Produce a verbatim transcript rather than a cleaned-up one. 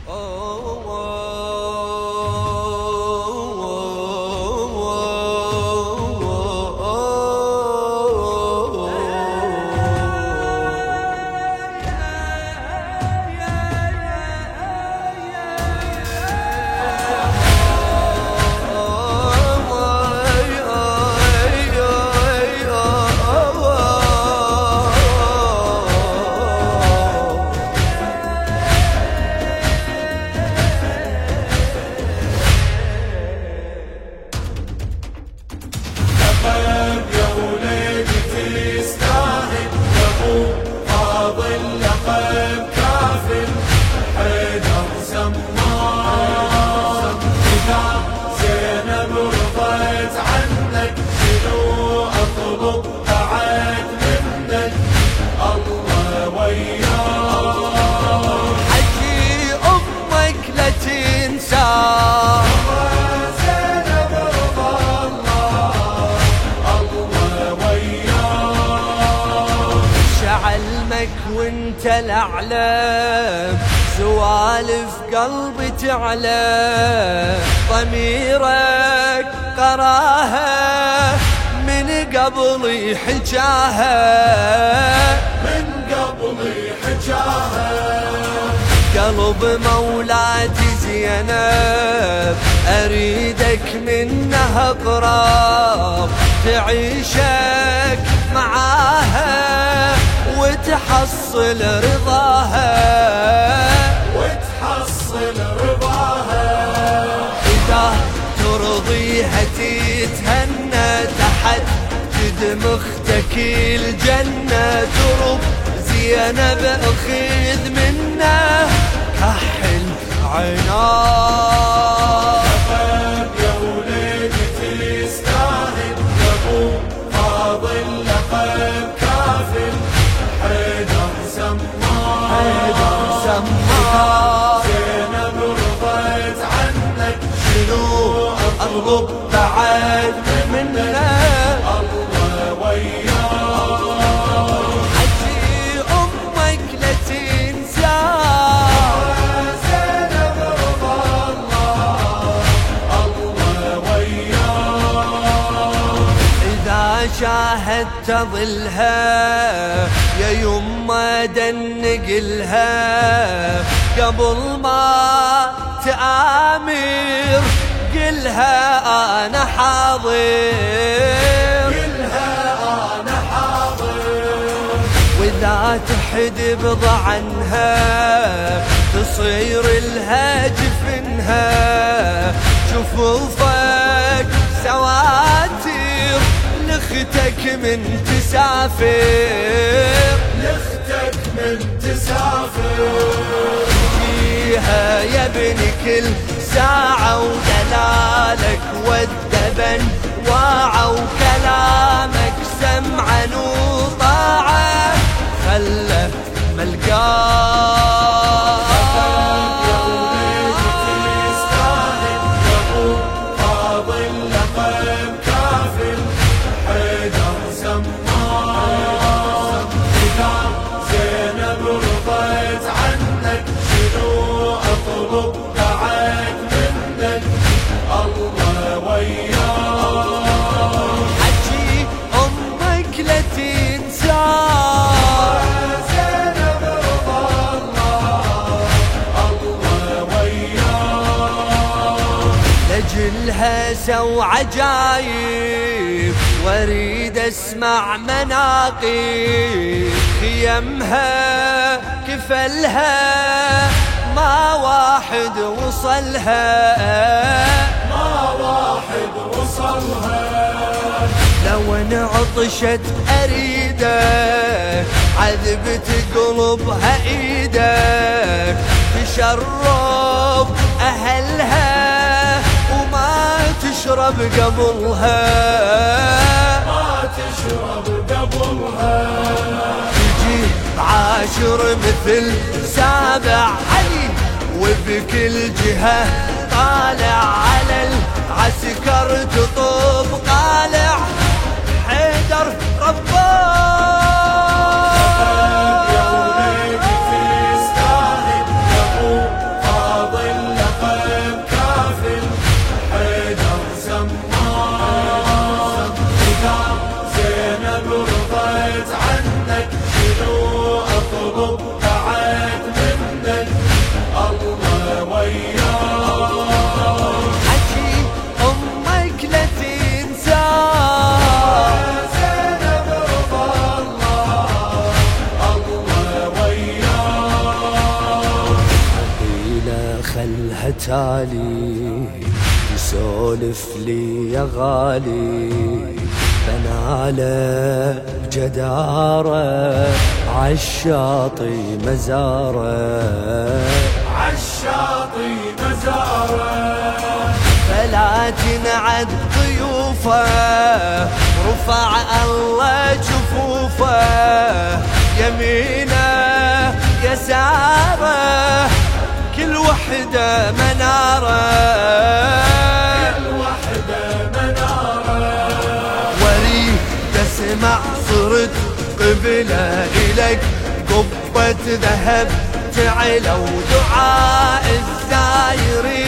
وانت الاعلام سوالف قلبي تعلى ضميرك قراها من قبل حجاها من قبل حجاها قلب مولاتي زينب اريدك منها قراب تعيشك معاها وتحصل رضاها وتحصل رضاها إذا ترضيها تتهنى تحت جد مختك الجنة ترب زينب أخذ منه كحل عناه يا وليدي تستاهل يا ابو فاضل لقب كافل حيدر سماه حيدر سماه زينب رضيت عنك شنو أطلب بعد منك الله وياك حجي أمك لا تنسى زينب رضى الله الله وياك إذا شاهدت ظلها يا يما دنقلها قبل ما تآمر قلها أنا حاضر قلها أنا حاضر وإذا تحد عنها تصير لها جفنها جفوفك سواتر لاختك من تسافر لاختك من تسافر فيها يا ابني كل ساعة ودلالك والدبن واعى وكلامك سمعا وطاعة خله ملقاه يا وليدي تستاهل يا ابو فاضل لقب كافل حيدر سماه إذا زينب رضيت عنك شنو أطلب بعد منك الله وياك حجي أمك لا تنسى زينب رضى الله الله وياك لجلها سو عجايب واريد اسمع مناقب خيمها كفلها ما واحد وصلها ما واحد وصلها لو انعطشت اريده عذبت قلبها ايدك تشرب اهلها وما تشرب قبلها ما تشرب قبلها تجي عاشر مثل سابع علي وبكل جهة طالع على العسكر تطوب قالع حيدر رباه يا وليدي تستاهل يا ابو واطلب بعد منك الله وياك. حكي أمك لا تنسى يا زينب رضا الله الله وياك. قيلة خلها تالي تسولف لي يا غالي، بناله بجدارة عالشاطي مزاره، عالشاطي مزاره. فلا تنعد ضيوفه رفع الله جفوفه، يمينه يساره كل وحده مناره، كل وحده مناره. وريد تسمع صرت قبله إلك قبة ذهب تعلى ودعاء الزايرين